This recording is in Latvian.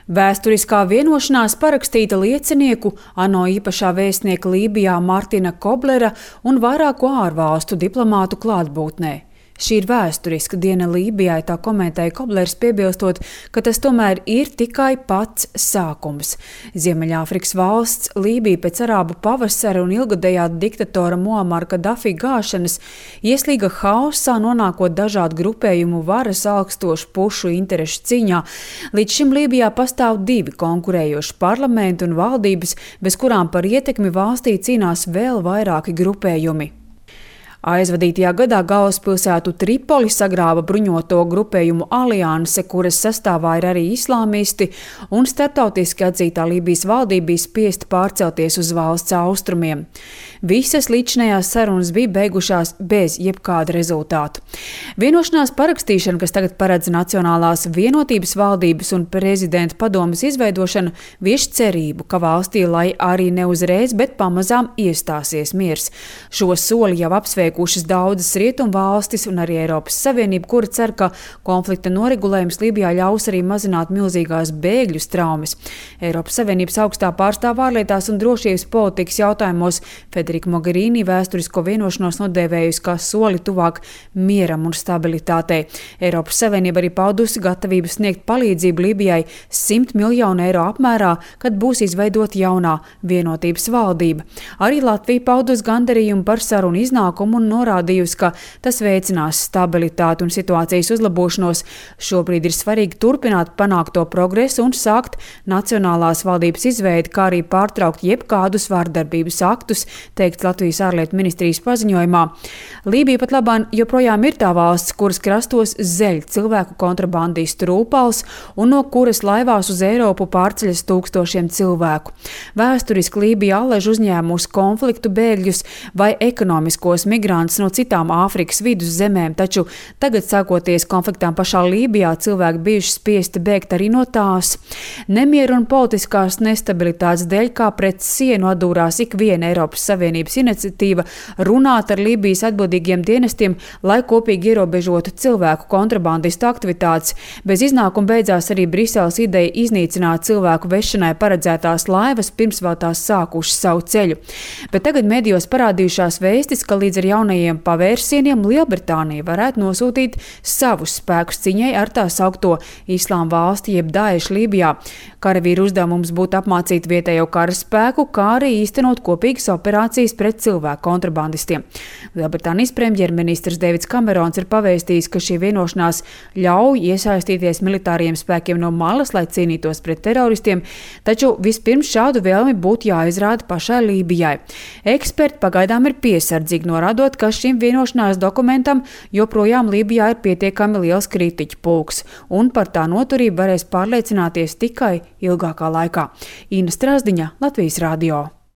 Vēsturiskā vienošanās parakstīta liecinieku, ANO īpašā vēstnieka Lībijā Martina Koblera un vairāku ārvalstu diplomātu klātbūtnē. Šī ir vēsturiska diena Lībijai, tā komentēja Koblers, piebilstot, ka tas tomēr ir tikai pats sākums. Ziemeļāfrikas valsts Lībija pēc arābu pavasara un ilgadējā diktatora Muamara Kadafi gāšanas ieslīga haosā, nonākot dažādu grupējumu varas augstošu pušu interešu cīņā. Līdz šim Lībijā pastāv divi konkurējoši parlamenti un valdības, bez kurām par ietekmi valstī cīnās vēl vairāki grupējumi. Aizvadītajā gadā galvaspilsētu Tripoli sagrāva bruņoto grupējumu alianse, kuras sastāvā ir arī islāmisti, un starptautiski atzītā Lībijas valdība bija spiesta pārcelties uz valsts austrumiem. Visas līdzinējās sarunas bija beigušās bez jebkāda rezultātu. Vienošanās parakstīšana, kas tagad paredz Nacionālās vienotības valdības un prezidenta padomes izveidošanu, vieš cerību, ka valstī, lai arī ne uzreiz, bet pamazām iestāsies miers. Šo soli jau apsveikušas daudzas rietumu valstis un arī Eiropas Savienība, kura cer, ka konflikta noregulējums Lībijā ļaus arī mazināt milzīgās bēgļu traumas. Eiropas Savienības augstā pārstāve ārlietās un drošības politikas jautājumos Federika Mogherini vēsturisko vienošanos nodēvējusi kā soli tuvāk mieram un stabilitātei. Eiropas Savienība arī paudusi gatavību sniegt palīdzību Lībijai 100 miljonu eiro apmērā, kad būs izveidota jaunā vienotības valdība. Arī Latvija paudus gandarījumu par sarunu iznākumu un norādījusi, ka tas veicinās stabilitāti un situācijas uzlabošanos. Šobrīd ir svarīgi turpināt panākto progresu un sākt nacionālās valdības izveidi, kā arī pārtraukt jebkādus vardarbības aktus, teikts Latvijas ārlietu ministrijas paziņojumā. Lībija pat labāk joprojām ir tā valsts, kuras krastos zeļ cilvēku kontrabandistu rūpals un no kuras laivās uz Eiropu pārceļas tūkstošiem cilvēku. Vēsturiski Lībija allaž uzņēmusi konfliktu bēgļus vai ekonomiskos migrantus no citām Āfrikas vidus zemēm, taču tagad, sākoties konfliktām pašā Lībijā, cilvēki bijuši spiesti bēgt arī no tās. Nemieru un politiskās nestabilitātes dēļ kā pret sienu atdūrās ikviena Eiropas Savienības iniciatīva runāt ar Lībijas atbildīgiem dienestiem, lai kopīgi ierobežotu cilvēku kontrabandistu aktivitātes. Bez iznākuma beidzās arī Briseles ideja iznīcināt cilvēku vešanai paredzētās laivas, pirms vēl tās sākušas savu ceļu. Bet tagad medijos parādījušās vēstis, ka līdz ar jaunajiem pavērsieniem Lielbritānija varētu nosūtīt savus spēkus ciņai ar tā saukto Islāma valsti jeb Daešu Lībijā. Karavīru uzdevums būtu apmācīt vietējo karaspēku, kā arī īstenot kopīgas operācijas pret cilvēku kontrabandistiem. Lielbritānijas premjerministrs Deivids Kamerons ir pavēstījis, ka šī vienošanās ļauj iesaistīties militāriem spēkiem no malas, lai cīnītos pret teroristiem, taču vispirms šādu vēlmi būtu jāizrāda pašai Lībijai. Eksperti pagaidām ir piesardzīgi norādot, ka šim vienošanās dokumentam joprojām Lībijā ir pietiekami liels kritiķu pulks, un par tā noturību varēs pārliecināties tikai ilgākā laikā. Ina Strasdiņa, Latvijas radio.